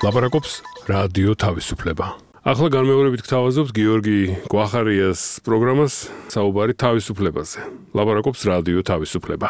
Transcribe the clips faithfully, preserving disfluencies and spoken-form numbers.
ლაპარაკობს რადიო თავისუფლება. ახლა განმეორებით გთავაზობთ გიორგი გვახარიას პროგრამას საუბარი თავისუფლებაზე. ლაპარაკობს რადიო თავისუფლება.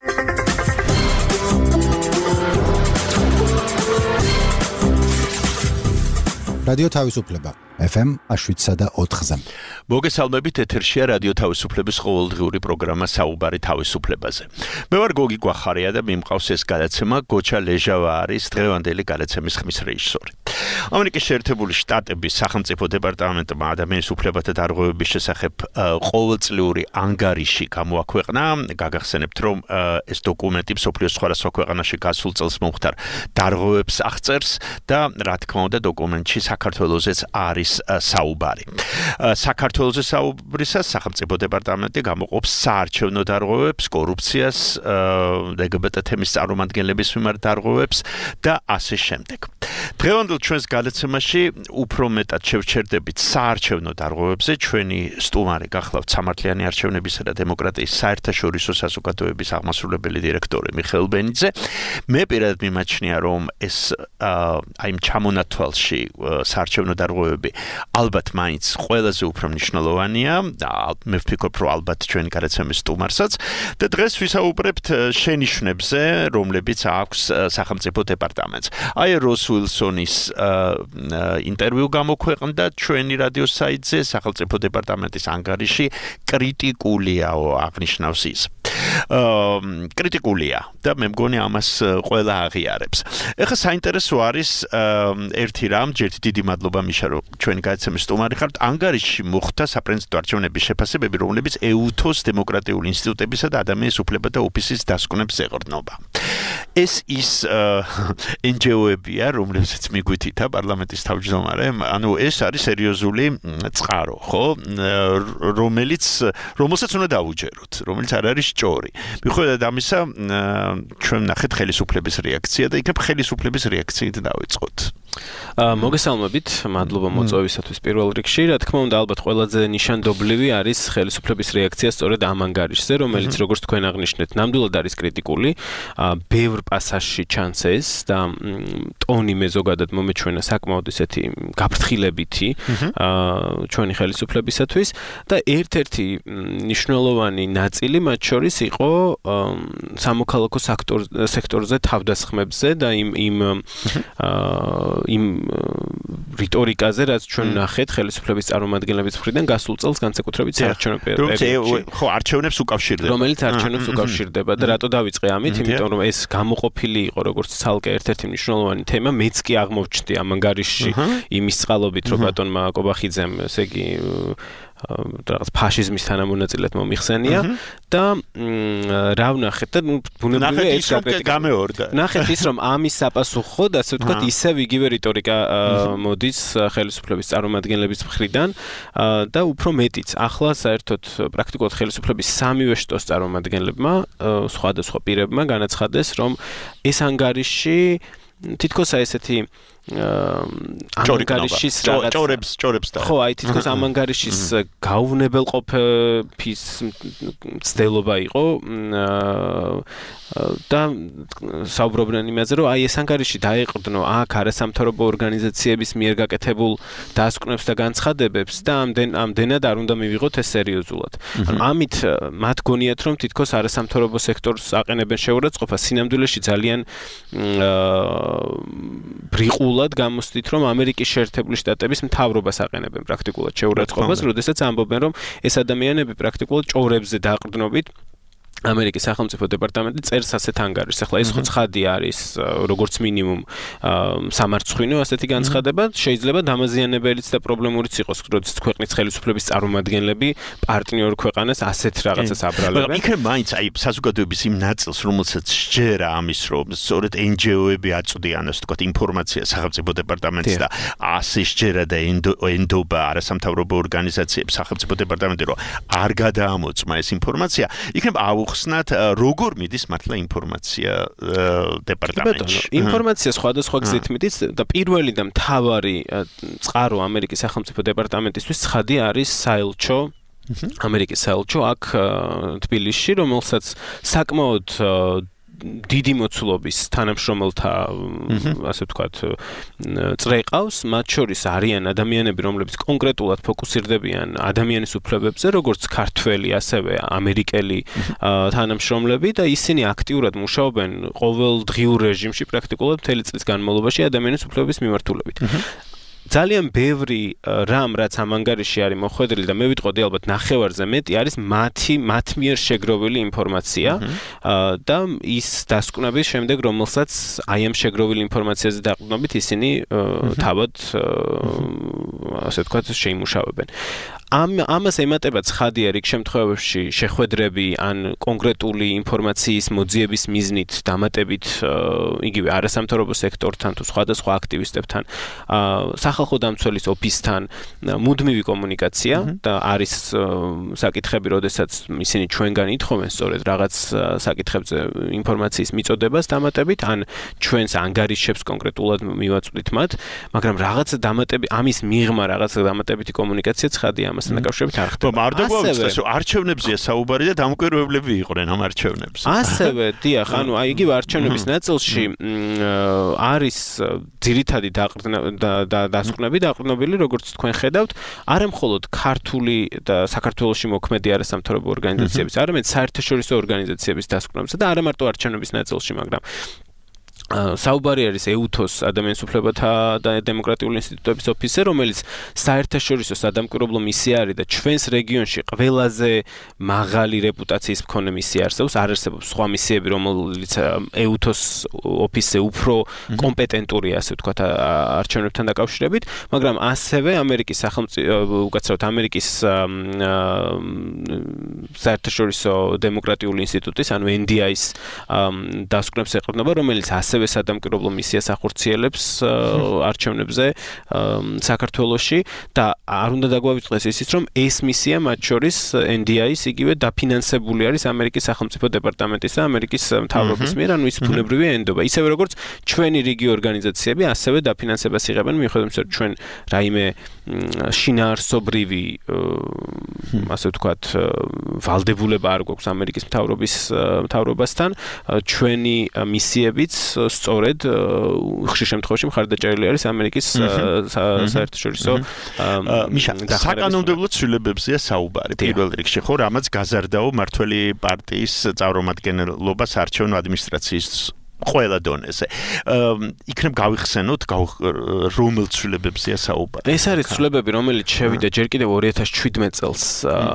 რადიო თავისუფლება ეფ ემ შვიდსა და ოთხზე. მოგესალმებით, ეთერშია რადიო თავისუფლების ყოველდღიური პროგრამა საუბარი თავისუფლებაზე. მე ვარ გოგი გვახარია და მიმყავს ეს გადაცემა გოჩა ლეჟავა არის დღევანდელი გადაცემის ხმის რეჟისორი. ამერიკის შეერთებული შტატების სახელმწიფო დეპარტამენტმა ადამიანის უფლებათა დარღვევების შესახებ ყოველწლიური ანგარიში გამოაქვეყნა. გაგახსენებთ, რომ ეს დოკუმენტი მსოფლიოს სხვადასხვა ქვეყანაში გასულ წელს მომხდარ დარღვევებს აღწერს და რა თქმა უნდა დოკუმენტში საქართველოსაც არის საუბარი. საქართველოს საუბრისას სახელმწიფო დეპარტამენტი გამოყოფს საარჩევნო დარღვევებს, კორუფციას, ლ ჯი ბი ტი თემის წარმომადგენლების მიმართ დარღვევებს და ასე შემდეგ. დღევანდელ ჩვენს გადაცემაში უფრო მეტად შევჩერდებით საარჩევნო დარღვევებზე. ჩვენი სტუმარი გახლავთ სამართლიანი არჩევნებისა და დემოკრატიის საერთაშორისო საზოგადოების აღმასრულებელი დირექტორი მიხეილ ბენიძე. მე პირადად მიმაჩნია, რომ ეს აი იმ ჩამონათვალში საარჩევნო დარღვევები ალბათ მაინც ყველაზე უფრო მნიშვნელოვანია და მე ვფიქრობ, რომ ალბათ ჩვენი გადაცემის სტუმარსაც და დღეს ვისაუბრებთ შენიშვნებზე, რომლებიც აქვს სახელმწიფო დეპარტამენტს. აი როს უილსონის ინტერვიუ გამოქვეყნდა ჩვენი რადიო საიტზე. სახელმწიფო დეპარტამენტის ანგარიში კრიტიკულიაო აღნიშნავს ის. კრიტიკულია და მე მგონი ამას ყველა აღიარებს. ეხლა საინტერესო არის ერთი რამ, ჯერთ დიდი მადლობა მიშა, რომ ჩვენი გადაცემის სტუმარი ხართ. ანგარიში მოხდა საპრეზიდენტო არჩევნების შეფასებები, რომლებიც ეუთოს დემოკრატიული ინსტიტუტებისა და ადამიანის უფლებათა ოფისის დასკვნებს ეყრდნობა. ეს ის εν ჯი ო-ებია, რომლებსაც მიგვითითა პარლამენტის თავმჯდომარე, ანუ ეს არის სერიოზული წყარო, ხო? რომელიც რომელსაც უნდა დავუჯეროთ, რომელიც არ არის ჭორი. მიუხედავად ამისა, ჩვენ ნახეთ ხელისუფლების რეაქცია და იქნებ ხელისუფლების რეაქციით დავიწყოთ. მოგესალმებით, მადლობა მოწვევისათვის პირველ რიგში. რა თქმა უნდა, ალბათ ყველაზე ნიშანდობლივი არის ხელისუფლების რეაქცია სწორედ ამ ანგარიშზე, რომელიც როგორც თქვენ აღნიშნეთ, ნამდვილად არის კრიტიკული. ბევრ პასაჟში ჩანს ეს და ტონი მე ზოგადად მომეჩვენა საკმაოდ ისეთი გაფრთხილებითი ჩვენი ხელისუფლებისათვის და ერთ-ერთი მნიშვნელოვანი ნაწილი მათ შორის იყო სამოქალაქო სექტორზე თავდასხმებზე და იმ იმ იმ რიტორიკაზე, რაც ჩვენ ნახეთ ხელისუფლების წარმომადგენლების მხრიდან გასულ წელს განსაკუთრებით საარჩევნო პერიოდში. ხო, არჩევნებს უკავშირდება. რომელიც არჩევნებს უკავშირდება და რატო დავიწყე ამით? იმიტომ რომ ეს გამოყოფილი იყო როგორც ცალკე ერთ-ერთი მნიშვნელოვანი თემა, მეც კი აღმოჩნდი ამ ანგარიშში იმის წყალობით, რომ ბატონმა კობახიძემ, ესე იგი რაღაც ფაშიზმის თანამონაწილედ მომიხსენია და რა ვნახეთ და ნუ ბუნებრივია ეს გამეორდა. ნახეთ ის რომ ამის საპასუხოდ, ასე ვთქვათ, ისევ იგივე რიტორიკა მოდის ხელისუფლების წარმომადგენლების მხრიდან და უფრო მეტიც. ახლა საერთოდ პრაქტიკულად ხელისუფლების სამივე შტოს წარმომადგენლებმა სხვადასხვა პირებმა განაცხადეს, რომ ეს ანგარიში თითქოს აი ესეთი ანგარიშის რაღაც ჭორებს ჭორებს და ხო, აი თითქოს ამ ანგარიშის გაუვნებელყოფის ცდელობა იყო და საუბრობდნენ იმაზე, რომ აი ეს ანგარიში დაეყრდნო აქ არასამთავრობო ორგანიზაციების მიერ გაკეთებულ დასკვნებს და განცხადებებს და ამდენ ამდენად არ უნდა მივიღოთ ეს სერიოზულად. ანუ ამით მათ გონიათ, რომ თითქოს არასამთავრობო სექტორს აყენებენ შეურაცხყოფას, სინამდვილეში ძალიან ბრიყულად გამოსდით, რომ ამერიკის შეერთებული შტატების მთავრობას აყენებენ პრაქტიკულად შეურაცხყოფას, როდესაც ამბობენ, რომ ეს ადამიანები პრაქტიკულად ჭორებზე დაყრდნობით ამერიკის სახელმწიფო დეპარტამენტი წერს ასეთ ანგარიშს. ახლა ეს ხო ცხადი არის, როგორც მინიმუმ სამარცხვინო ასეთი განცხადება, შეიძლება დამაზიანებელიც და პრობლემურიც იყოს, როდესაც ქვეყნის ხელისუფლების წარმომადგენლები პარტნიორ ქვეყანას ასეთ რაღაცას აბრალებენ. იქნებ მაინც აი საზოგადოების იმ ნაწილს, რომელსაც სჯერა ამის, რომ სწორედ εν ჯი ო-ები აწვდიან, ასე ვთქვათ, ინფორმაციას სახელმწიფო დეპარტამენტს და ასე სჯერა და ენდობა არასამთავრობო ორგანიზაციებს სახელმწიფო დეპარტამენტი, რომ არ გადაამოწმა ეს ინფორმაცია, იქნებ აუხსნათ როგორ მიდის მართლა ინფორმაცია დეპარტამენტში. ინფორმაცია სხვადასხვა გზით მიდის და პირველი და მთავარი წყარო ამერიკის სახელმწიფო დეპარტამენტისთვის ცხადი არის საელჩო ამერიკის საელჩო აქ თბილისში, რომელსაც საკმაოდ დიდი მოცულობის თანამშრომელთა ასე ვთქვათ წრე ყავს, მათ შორის არიან ადამიანები, რომლებიც კონკრეტულად ფოკუსირდებიან ადამიანის უფლებებზე, როგორც ქართველი, ასევე ამერიკელი თანამშრომლები და ისინი აქტიურად მუშაობენ ყოველდღიურ რეჟიმში პრაქტიკულად მთელი წლის განმავლობაში ადამიანის უფლებების მიმართულებით. ძალიან ბევრი რამ, რაც ამ ანგარიში არის მოხვედრილი და მე ვიტყოდი ალბათ ნახევარზე მეტი არის მათი მათ მიერ შეგროვილი ინფორმაცია და ის დასკვნების შემდეგ, რომელსაც აი ამ შეგროვილი ინფორმაციაზე დაყრდნობით ისინი თავად ასე ვთქვათ შეიმუშავებენ. ამ ამას ემატება ცხადია რიგ შემთხვევებში შეხვედრები ან კონკრეტული ინფორმაციის მოძიების მიზნით დამატებით იგივე არასამთავრობო სექტორთან თუ სხვადასხვა აქტივისტებთან სახალხო დამცველის ოფისთან მუდმივი კომუნიკაცია და არის საკითხები, როდესაც ისინი ჩვენგან ითხოვენ სწორედ რაღაც საკითხებზე ინფორმაციის მიწოდებას დამატებით ან ჩვენს ანგარიშებს კონკრეტულად მივაწვდით მათ, მაგრამ რაღაცა დამატები ამის მიღმა რაღაცა დამატებითი კომუნიკაცია ცხადია ამას დაკავშირებით არ ხდება. არ დაგვაუწყდეს, რომ არჩევნებზეა საუბარი და დამკვირვებლები იყვნენ ამ არჩევნებზე. ასევე, დიახ, ანუ აი იგივე არჩევნების ნაწილში არის ძირითადი დასკვნები დაყრდნობილი, როგორც თქვენ ხედავთ, არა მხოლოდ ქართული და საქართველოში მოქმედი არასამთავრობო ორგანიზაციების, არამედ საერთაშორისო ორგანიზაციების დასკვნებისა და არა მარტო არჩევნების ნაწილში, მაგრამ საუბარი არის ეუთოს ადამიანის უფლებათა და დემოკრატიული ინსტიტუტების ოფისზე, რომელიც საერთაშორისო სადამკვირვებლო მისია არის და ჩვენს რეგიონში ყველაზე მაღალი რეპუტაციის მქონე მისია არსებობს, არ არსებობს სხვა მისიები, რომელიც ეუთოს ოფისზე უფრო კომპეტენტურია, ასე ვთქვათ, არჩევნებთან დაკავშირებით, მაგრამ ასევე ამერიკის სახელმწიფო, უკაცრავად ამერიკის საერთაშორისო დემოკრატიული ინსტიტუტის, ანუ ენ დი აის დასკვნებს ეყრდნობა, რომელიც ასევე სადამკვირვებლო მისიას ახორციელებს არჩევნებზე საქართველოში და არ უნდა დაგვავიწყდეს ისიც, რომ ეს მისია მათ შორის ენ დი აის იგივე დაფინანსებული არის ამერიკის სახელმწიფო დეპარტამენტის და ამერიკის მთავრობის მიერ, ანუ ის ბუნებრივია ენდობა. ისევე როგორც ჩვენი რიგი ორგანიზაციები ასევე დაფინანსებას იღებენ, მიუხედავად იმისა, რომ ჩვენ რაიმე შინაარსობრივი ასე ვთქვათ ვალდებულება არ გვაქვს ამერიკის მთავრობის მთავრობასთან, ჩვენი მისიებიც სწორედ ხშირ შემთხვევაში მხარდაჭერილი არის ამერიკის საერთაშორისო მიშა საკანონმდებლო ცვლილებებზეა საუბარი პირველ რიგში, ხო, რამაც გაზარდაო მართველი პარტიის წარმომადგენლობას არჩევნო ადმინისტრაციის ყველა დონეზე. იქნებ გავიხსენოთ რომელ ცვლილებებზეა საუბარი. ეს არის ცვლილებები, რომელიც შევიდა ჯერ კიდევ ორი ათას შვიდმეტ წელს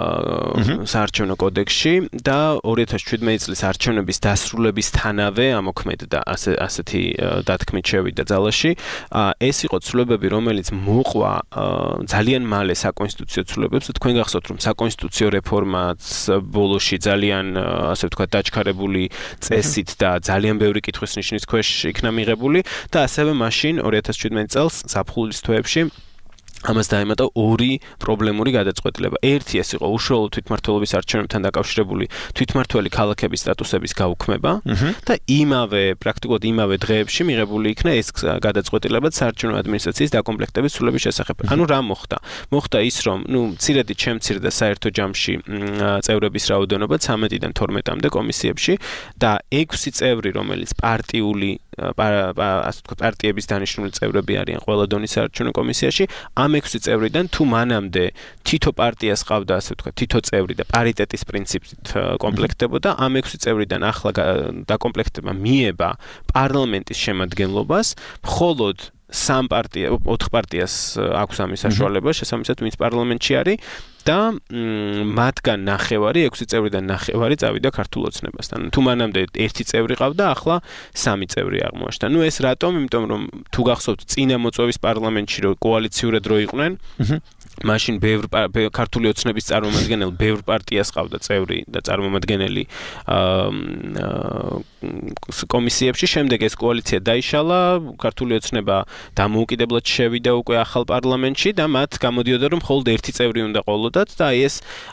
საარჩევნო კოდექსში და ორი ათას შვიდმეტი წლის არჩევნების დასრულებისთანავე ამოქმედდა ასე ასეთი დათქმით შევიდა ძალაში. ეს იყო ცვლილებები, რომელიც მოყვა ძალიან მალე საკონსტიტუციო ცვლილებებს. თქვენ გახსოვთ, რომ საკონსტიტუციო რეფორმაც ბოლოში ძალიან ასე ვთქვათ დაჩქარებული წესით და ძალიან ბევრი კითხვის ნიშნის ქვეშ იქნა მიღებული და ასევე მაშინ ორი ათას შვიდმეტი წელს ზაფხულის თვეებში ამას დაემატა ორი პრობლემური გადაწყვეტილება. ერთი ეს იყო უშუალო თვითმმართველობის არჩევნებთან დაკავშირებული თვითმმართველი ქალაქების სტატუსების გაუქმება და იმავე პრაქტიკულად იმავე დღეებში მიღებული იქნა ეს გადაწყვეტილება საარჩევნო ადმინისტრაციის დაკომპლექტების ცვლილების შესახებ. ანუ რა მოხდა? მოხდა ის, რომ ნუ მცირედით შემცირდა საერთო ჯამში წევრების რაოდენობა ცამეტიდან თორმეტამდე კომისიებში და ექვსი წევრი, რომელიც პარტიული ასე ვთქვათ, პარტიების დანიშნული წევრები არიან ყველა დონის საარჩევნო კომისიაში, ამ ექვსი წევრიდან თუ მანამდე თითო პარტიას ყავდა, ასე ვთქვათ, თითო წევრი და პარიტეტის პრინციპით კომპლექტდებოდა, ამ ექვსი წევრიდან ახლა დაკომპლექტება მიება პარლამენტის შემადგენლობას, მხოლოდ სამ პარტია, ოთხ პარტიას აქვს ამის საშუალება, შესაბამისად, ვინც პარლამენტში არის და მათგან ნახევარი, ექვსი წევრიდან ნახევარი წავიდა ქართულ ოცნებასთან. თუ მანამდე ერთი წევრი ყავდა, ახლა სამი წევრი აღმოაჩნდა. ნუ ეს რატომ? იმიტომ რომ თუ გახსოვთ, წინა მოწვევის პარლამენტში რო კოალიციურად რო იყვნენ, მაშინ ბევრ ქართული ოცნების წარმომადგენელი ბევრ პარტიას ყავდა წევრი და წარმომადგენელი კომისიებში. შემდეგ ეს კოალიცია დაიშალა, ქართული ოცნება დამოუკიდებლად შევიდა უკვე ახალ პარლამენტში და მათ გამოდიოდა, რომ მხოლოდ ერთი წევრი უნდა ყოლოდათ და ეს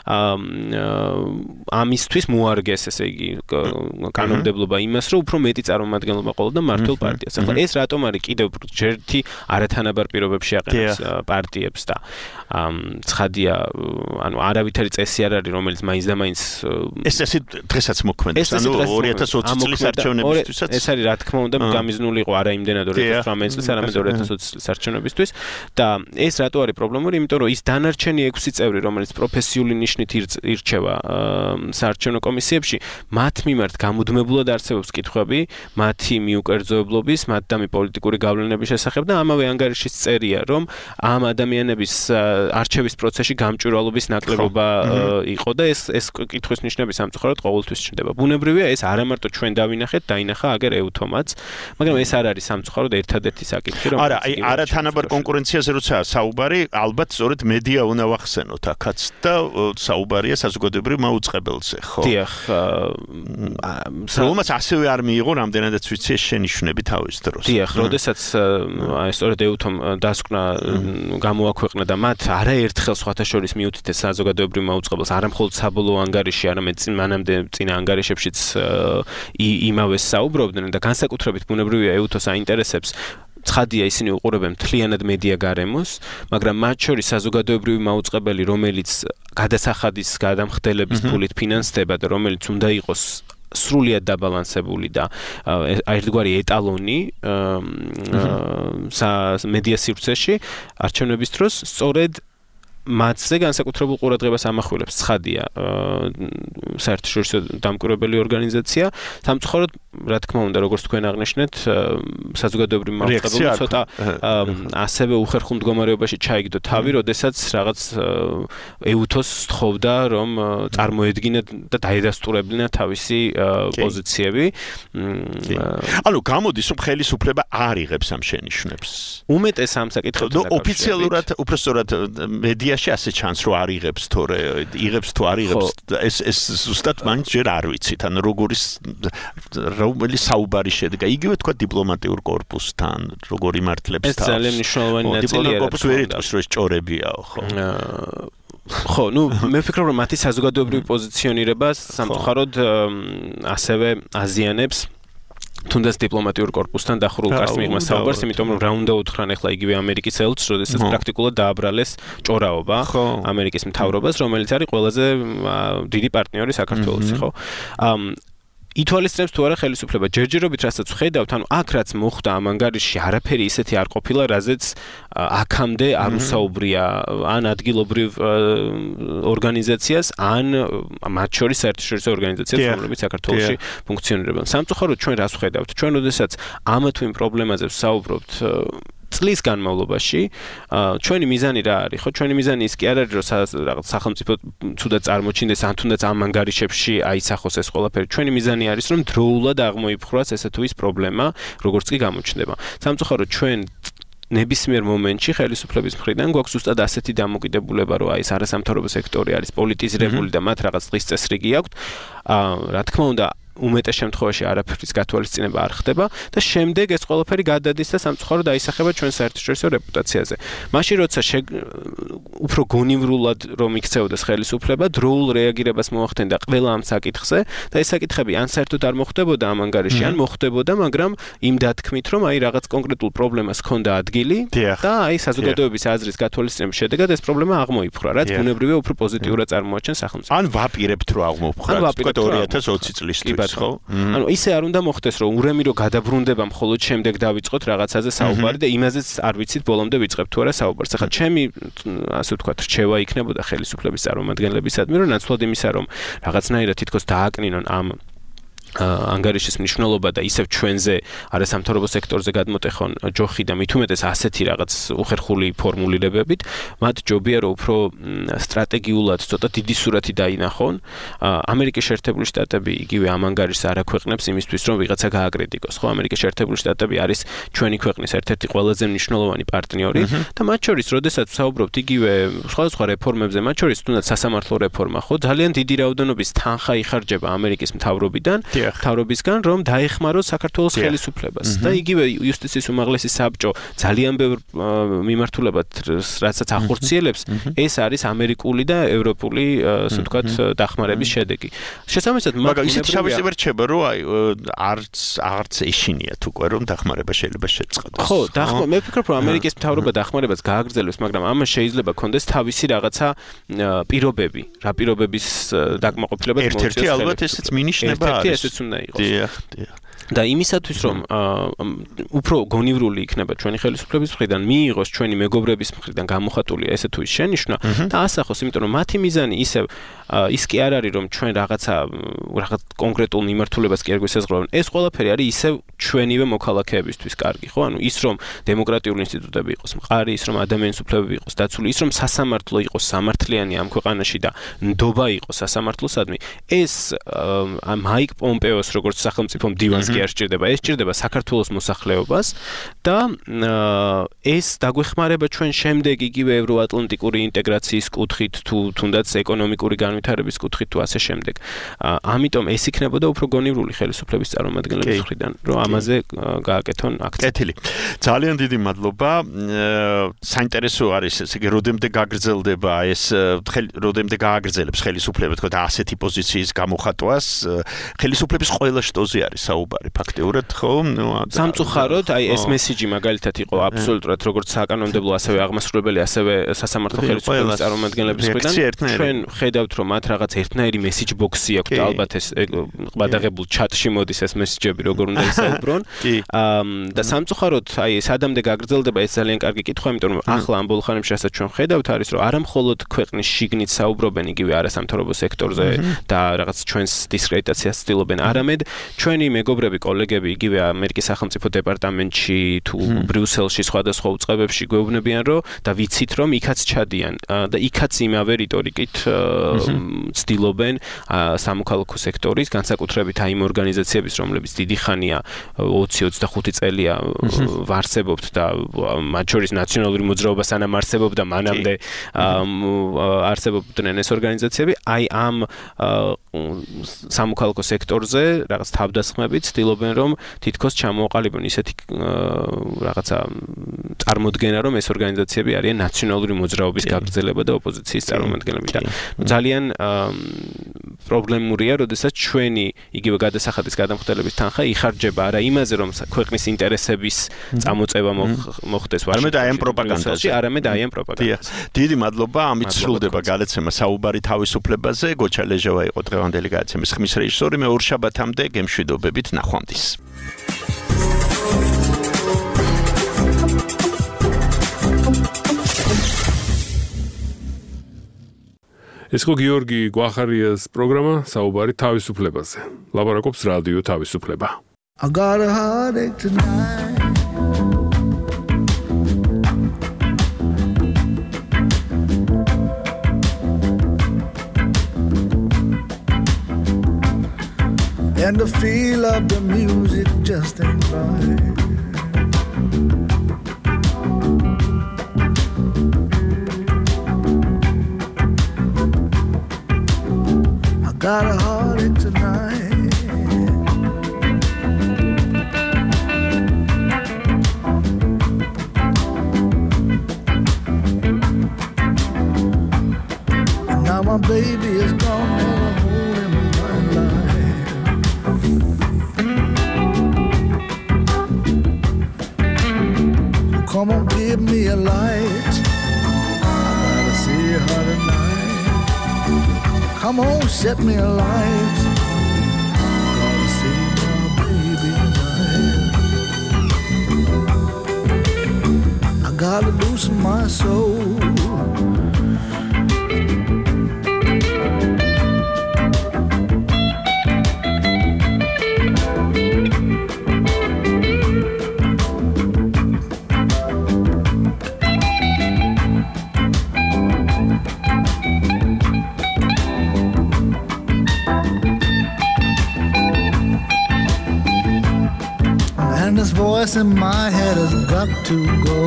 ამისთვის მოარგეს, ესე იგი, კანონმდებლობა იმას, რომ უფრო მეტი წარმომადგენლობა ყოლოდა მმართველ პარტიას. ახლა ეს რატომ არის კიდევ ერთი არათანაბარ პირობებში აყენებს პარტიებს და ცხადია, ანუ არავითარი წესი არ არის, რომელიც მაინც და მაინც ეს წესი დღესაც მოქმედებს, ანუ ორი ათას ოცი წლის არჩევნებისთვისაც. ეს არის რა თქმა უნდა გამიზნული იყო არა იმდენად ორი ათას ოცდაათი წლის, არამედ ორი ათას ოცი წლის არჩევნებისთვის და ეს რატო არის პრობლემური? იმიტომ რომ ის დანარჩენი ექვსი წევრი, რომელიც პროფესიული ნიშნით ირჩევა საარჩევნო კომისიებში, მათ მიმართ გამუდმებულად არსებობს კითხვები, მათი მიუკერძოებლობის, მათი პოლიტიკური გავლენების შესახებ და ამავე ანგარიშის წერია, რომ ამ ადამიანების არჩევის პროცესში გამჭვირვალობის ნაკლებობა იყო და ეს ეს კითხვის ნიშნები სამწუხაროდ ყოველთვის ჩნდება. ბუნებრივია, ეს არა მარტო ჩვენ დავინახეთ, დაინახა აგერ ეუთომაც, მაგრამ ეს არ არის სამწუხაროდ ერთადერთი საკითხი, რომ არა, აი არათანაბარ კონკურენციაზე როცა საუბარი, ალბათ სწორედ მედია უნდა ვახსენოთ აქაც და საუბარია საზოგადოებრივ მაუწყებელზე, ხო? დიახ, რომელმაც ასევე არ მიიღო რამდენადაც ვიცი ეს შენიშვნები თავის დროს. დიახ, როდესაც აი სწორედ ეუთომ დასკვნა გამოაქვეყნა და მათ არაერთხელ სხვათა შორის მიუთითეს საზოგადოებრივ მაუწყებელს, არა მხოლოდ საბოლოო ანგარიში, არამედ მანამდე წინა ანგარიშებშიც იმავეს საუბრობდნენ და განსაკუთრებით ბუნებრივია ეუთოს აინტერესებს ცხადია ისინი უყურებენ მთლიანად მედია გარემოს, მაგრამ მათ შორის საზოგადოებრივი მაუწყებელი, რომელიც გადასახადის გადამხდელების ფულით ფინანსდება და რომელიც უნდა იყოს სრულიად დაბალანსებული და ერთგვარი ეტალონი მედია სივრცეში არჩევნების დროს სწორედ მათზე განსაკუთრებულ ყურადღებას ამახვილებს ცხადია საერთაშორისო დამკვირვებელი ორგანიზაცია. სამწუხაროდ, რა თქმა უნდა, როგორც თქვენ აღნიშნეთ, საზოგადოებრივი მაუწყებელი ცოტა ასევე უხერხულ მდგომარეობაში ჩაიგდო თავი, როდესაც რაღაც ეუთოს სთხოვდა, რომ წარმოედგინა და დაედასტურებინა თავისი პოზიციები. ანუ გამოდის, რომ ხელისუფლება არ იღებს ამ შენიშვნებს. უმეტეს ამ საკითხებზე ოფიციალურად, უბრალოდ მედია ასე ჩანს რომ არ იღებს თორე იღებს თუ არ იღებს ეს ეს ზუსტად მაინც ჯერ არ ვიცით ანუ როგორი რომელი საუბარი შედგა იგივე თქვა დიპლომატიურ კორპუსთან როგორი მართლებს თავს ეს ძალიან მნიშვნელოვანი ნაწილია დიპლომატიურ კორპუსს ვერ იტყვის რომ ეს ჭორებიაო ხო ხო, ну, მე ვფიქრობ რომ მათი საზოგადოებრივი პოზიციონირება სამწუხაროდ ასევე აზიანებს თუნდაც დიპლომატიურ კორპუსთან დახურულ კარს მიღმა საუბარს, იმიტომ რომ რა უნდა უთხრან ახლა იგივე ამერიკის ელჩს, როდესაც პრაქტიკულად დააბრალეს ჭორაობა ამერიკის მთავრობას, რომელიც არის ყველაზე დიდი პარტნიორი საქართველოს, ხო? ითვალისწინებს თუ არა ხელისუფლება ჯერჯერობით რასაც ვხედავთ, ანუ აქ რაც მოხდა ამ ანგარიშში, არაფერი ისეთი არ ყოფილა, რაზეც აქამდე არ უსაუბრია ან ადგილობრივ ორგანიზაციას, ან მათ შორის საერთაშორისო ორგანიზაციას, რომლებიც საქართველოში ფუნქციონირებენ. სამწუხაროდ ჩვენ რას ვხედავთ? ჩვენ როდესაც ამ თუ იმ პრობლემაზე ვსაუბრობთ წლის განმავლობაში, ჩვენი მიზანი რა არის? ხო, ჩვენი მიზანი ის კი არ არის, რომ რაღაც სახელმწიფო თუნდაც წარმოჩინდეს, ან თუნდაც ამ ანგარიშებში აისახოს ეს ყველაფერი. ჩვენი მიზანი არის, რომ დროულად აღმოიფხვრას ესე თუ ის პრობლემა, როგორც კი გამოჩნდება. სამწუხაროდ ჩვენ ნებისმიერ მომენტში ხელისუფლების მხრიდან გვაქვს ზუსტად ასეთი დამოკიდებულება, რომ აი ეს არასამთავრობო სექტორი არის პოლიტიზირებული და მათ რაღაც დღის წესრიგი აქვთ. რა თქმა უნდა, უმეტეს შემთხვევაში არაფრის გათვალისწინება არ ხდება და შემდეგ ეს ყველაფერი გადადის და სამწუხაროდ აისახება ჩვენ საერთაშორისო რეპუტაციაზე. მაშინ როცა უფრო გონივრულად რომ იქცეოდეს ხელისუფლება, დროულ რეაგირებას მოახდენდა ყველა ამ საკითხზე და ეს საკითხები ან საერთოდ არ მოხდებოდა ამ ანგარიში, ან მოხდებოდა, მაგრამ იმ დათქმით, რომ აი რაღაც კონკრეტულ პრობლემას ჰქონდა ადგილი და აი საზოგადოების აზრის გათვალისწინების შედეგად ეს პრობლემა აღმოიფხვრა, რაც ბუნებრივია უფრო პოზიტიურად წარმოაჩენს სახელმწიფოს. ან ვაპირებთ რომ აღმოფხვრათ, თქო ორი ათას ოცი წლისთვის. ხო? ანუ ისე არ უნდა მოხდეს, რომ ურემი რო გადაბრუნდება მხოლოდ შემდეგ დავიწყოთ რაღაცაზე საუბარი და იმაზეც არ ვიცით ბოლომდე ვიწყებთ თუ არა საუბარს. ახლა ჩემი ასე ვთქვათ, რჩევა იქნებოდა ხელისუფლების წარმომადგენლებისადმი, რომ ნაცვლად იმისა, რომ რაღაცნაირად თითქოს დააკნინონ ამ ანგარიშის მნიშვნელობა და ისევ ჩვენზე არასამთავრობო სექტორზე გადმოტეხონ ჯოხი და მით უმეტეს ასეთი რაღაც უხერხული ფორმულირებებით, მათ ჯობია რომ უფრო სტრატეგიულად ცოტა დიდი სურათი დაინახონ. ამერიკის შეერთებული შტატები იგივე ამ ანგარიშს არ აქვეყნებს იმისთვის, რომ ვიღაცა გააკრიტიკოს. ხო, ამერიკის შეერთებული შტატები არის ჩვენი ქვეყნის ერთ-ერთი ყველაზე მნიშვნელოვანი პარტნიორი და მათ შორის, როდესაც ვსაუბრობთ იგივე სხვადასხვა რეფორმებზე, მათ შორის თუნდაც სასამართლო რეფორმა, ხო, ძალიან დიდი რაოდენობის თანხა იხარჯება ამერიკის მთავრობიდან. მთავრობისგან, რომ დაეხმაროს საქართველოს ხელისუფლებას. და იგივე იუსტიციის უმაღლესი საბჭო ძალიან ბევრ მიმართულებად რასაც ახორციელებს, ეს არის ამერიკული და ევროპული, ასე ვთქვათ, დახმარების შედეგი. შესაბამისად, მაგრამ ისეთი შავი რჩება, რომ აი არც არც ეშინიათ უკვე რომ დახმარება შეიძლება შეწყდეს. ხო, დახმარება, მე ვფიქრობ, რომ ამერიკის მთავრობა დახმარებას გააგრძელებს, მაგრამ ამას შეიძლება კონდეს თავისი რაღაცა პირობები, რა პირობების დაკმაყოფილება მოუწიოს. ერთ-ერთი ალბათ ესეც მინიშნება არის. ერთ-ერთი ესეც უნდა იყოს. დიახ, დიახ. და იმისათვის რომ უფრო გონივრული იქნება ჩვენი ხელისუფლების მხრიდან, მიიღოს ჩვენი მეგობრების მხრიდან გამოხატული ესე თუ ის შენიშვნა და ასახოს, იმიტომ რომ მათი მიზანი ისევ ის კი არ არის რომ ჩვენ რაღაცა რაღაც კონკრეტულ მიმართულებას კი არ გვესაზღვრებენ. ეს ყველაფერი არის ისევ ჩვენივე მოქალაქეებისთვის კარგი, ხო? ანუ ის რომ დემოკრატიული ინსტიტუტები იყოს მყარი, ის რომ ადამიანის უფლებები იყოს დაცული, ის რომ სასამართლო იყოს სამართლიანი ამ ქვეყანაში და ნდობა იყოს სასამართლოსადმი, ეს მაიკ პომპეოს როგორც სახელმწიფო მდივანს არ სჭირდება, ეს სჭირდება საქართველოს მოსახლეობას და ეს დაგვეხმარება ჩვენ შემდეგ იგივე ევროატლანტიკური ინტეგრაციის კუთხით თუ თუნდაც ეკონომიკური განვითარების კუთხით თუ ასე შემდეგ. ამიტომ ეს იქნებოდა უფრო გონივრული ხელისუფლების წარმომადგენლების მხრიდან, რომ ამაზე გააკეთონ აქცენტი. კეთილი. ძალიან დიდი მადლობა. საინტერესო არის ესე იგი როდემდე გაგრძელდება ეს როდემდე გააგრძელებს ხელისუფლება თქო და ასეთი პოზიციის გამოხატვას ხელისუფლების ყველა შტოზე არის საუბარი. ფაქტიურად ხო, ნუ სამწუხაროდ, აი ეს მესიჯი მაგალითად იყო აბსოლუტურად როგორც საკანონმდებლო, ასევე აღმასრულებელი, ასევე სასამართლო ხელისუფლების წარმომადგენლების მხრიდან. ჩვენ ხედავთ, რომ მათ რაღაც ერთნაირი მესიჯ ბოქსი აქვთ, ალბათ ეს ყბადაღებულ ჩატში მოდის ეს მესიჯები, როგორ უნდა ისაუბრონ. და სამწუხაროდ, აი სადამდე გაგრძელდება ეს ძალიან კარგი კითხვა, იმიტომ რომ ახლა ამ ბოლო ხანებში რასაც ჩვენ ხედავთ არის, რომ არა მხოლოდ ქვეყნის შიგნით საუბრობენ იგივე არასამთავრობო სექტორზე და რაღაც ჩვენს დისკრედიტაციას ცდილობენ, არამედ ჩვენი მეგობრები კოლეგები იგივე ამერიკის სახელმწიფო დეპარტამენტში თუ ბრიუსელში სხვადასხვა უწყებებში გვეუბნებიან რომ და ვიცით რომ იქაც ჩადიან და იქაც იმავე რიტორიკით ცდილობენ სამოქალაქო სექტორის განსაკუთრებით აი იმ ორგანიზაციების რომლებიც დიდი ხანია ოცი ოცდახუთი წელია ვარსებობთ და მათ შორის ნაციონალური მოძრაობა სანამ არსებობდა მანამდე არსებობდნენ ეს ორგანიზაციები აი ამ სამოქალაქო სექტორზე რაღაც თავდასხმებით ცდილობენ რომ თითქოს ჩამოაყალიბონ ისეთი რაღაცა წარმოდგენა რომ ეს ორგანიზაციები არიან ნაციონალური მოძრაობის გაგრძელება და ოპოზიციის წარმომადგენლები და ძალიან პრობლემურია, როდესაც ჩვენი იგივე გადასახადის გადამხდელების თანხა იხარჯება არა იმაზე რომ ქვეყნის ინტერესების წამოწევა მოხდეს არამედ აი ამ პროპაგანდაზე, არამედ აი ამ პროპაგანდაზე. დიდი მადლობა, ამით სრულდება გადაცემა საუბარი თავისუფლებაზე. გოჩა ლეჟავა იყო დღევანდელი გადაცემის ხმის რეჟისორი. მე ორშაბათამდე გემშვიდობებით, ნახვამდის. ეს ხო გიორგი გვახარიას პროგრამა საუბარი თავისუფლებაზე. ლაპარაკობს რადიო თავისუფლება. I got a heartache tonight. And the feel of the music just ain't right. I got a heartache tonight. And now my baby is gone and I'm holding my life. So come on, give me a light. I gotta see her tonight. Come on, set me a light. Gotta see my baby tonight. I gotta loosen my soul. And this voice in my head has got to go.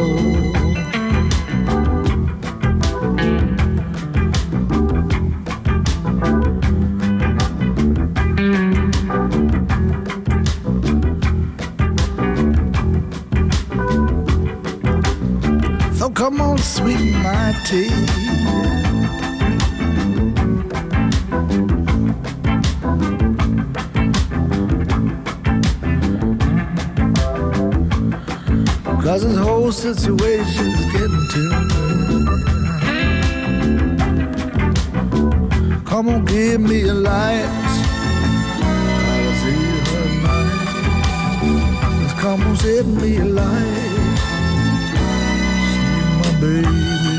sweeten my tea. Cause this whole situation's getting to me. Come on, give me a light. Gotta see her tonight. Just come on, set me a light. See my baby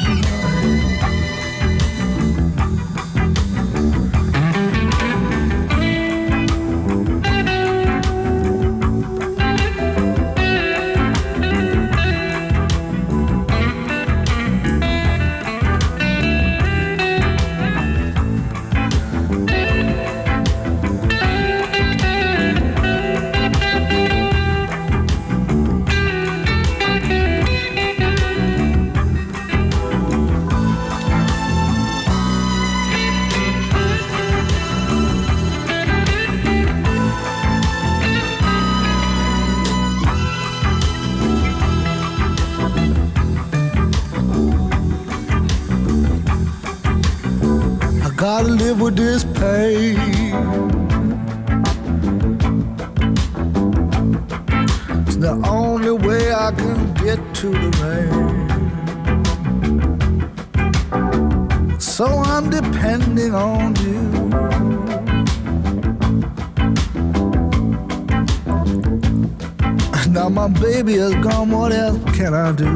gotta live with this pain. It's the only way I can get to the rain. So I'm depending on you. Now my baby is gone, what else can I do?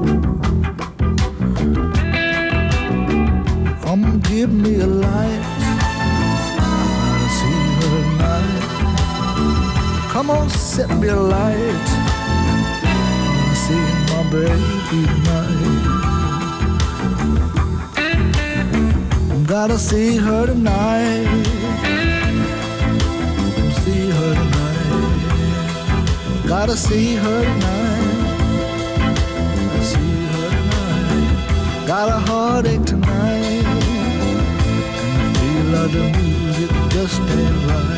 Come give me a light. I gotta see her tonight. Come on, set me a light. I wanna see my baby tonight. Gotta see her tonight. See her tonight. Gotta see her tonight. See her tonight. Got a heartache tonight. The music just ain't right.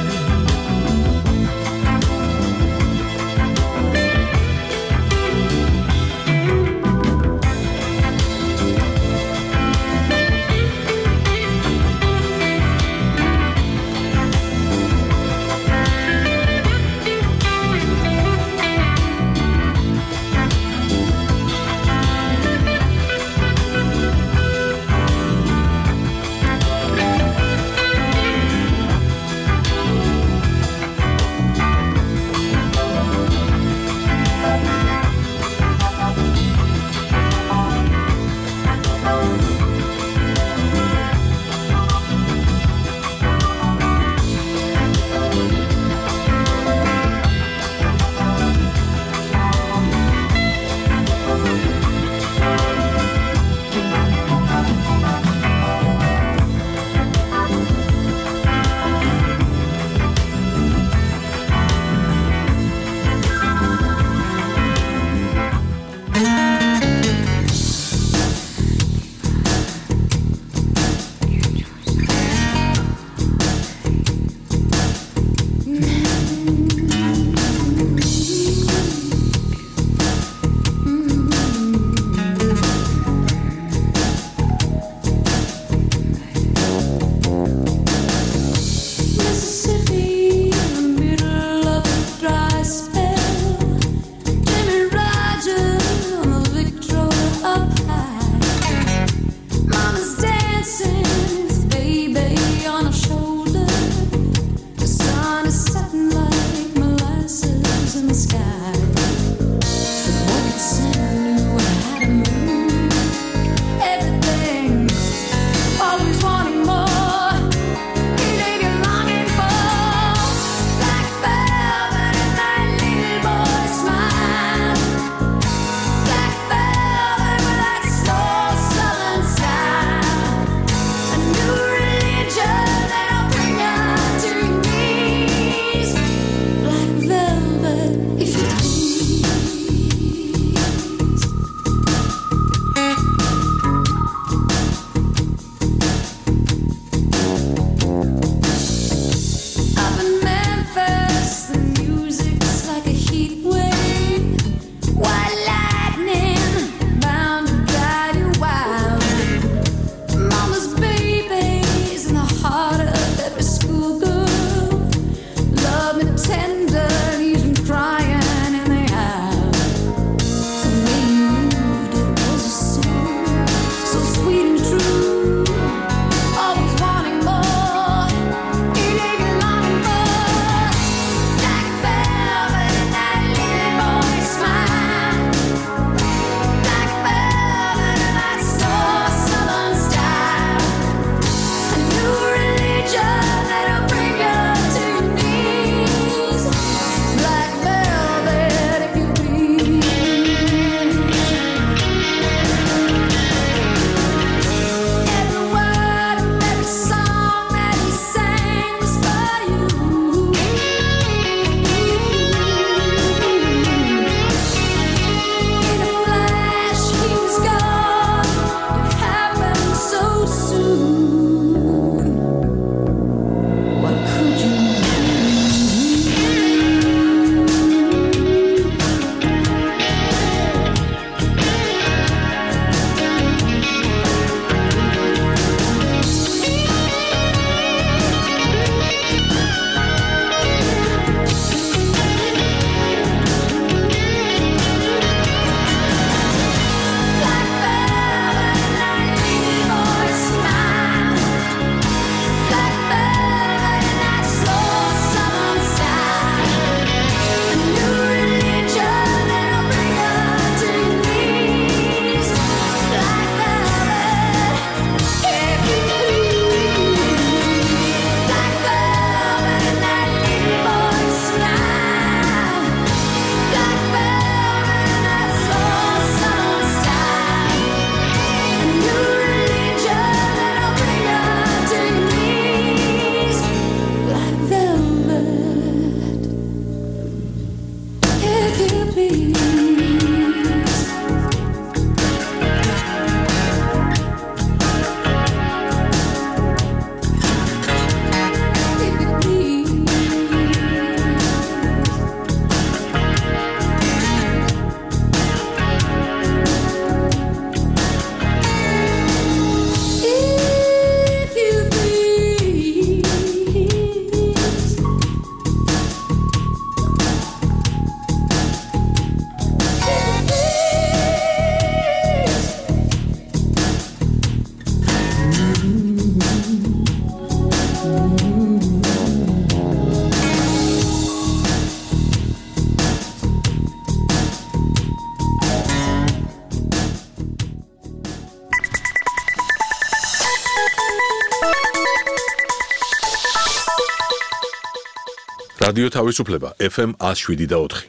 რადიო თავისუფლება F M one oh seven და four.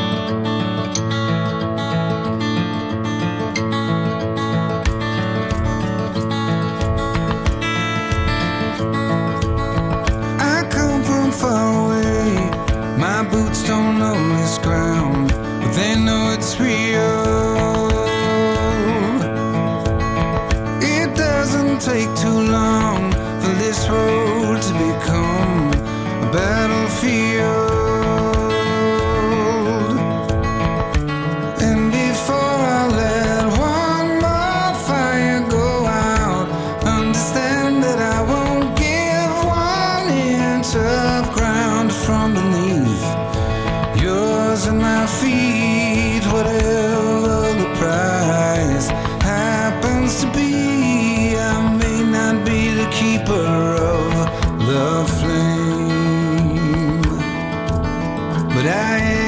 I come from far away. My boots don't know this ground, but they know it's real. It doesn't take too long for this road to become a battlefield. And before I let one more fire go out, understand that I won't give one inch of ground from beneath yours and my feet, whatever the price happens to be. I may not be the keeper of the flame, but I am